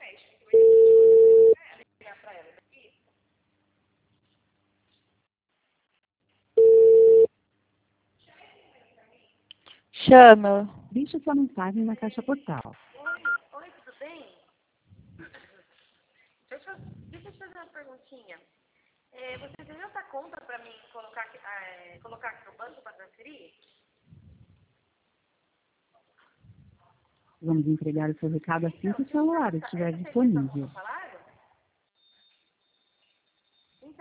Chama. Deixe sua mensagem na caixa postal. Oi, tudo bem? Deixa eu te fazer uma perguntinha. Você tem essa conta para mim colocar aqui no banco para transferir? Vamos entregar o seu recado assim que o celular estiver disponível.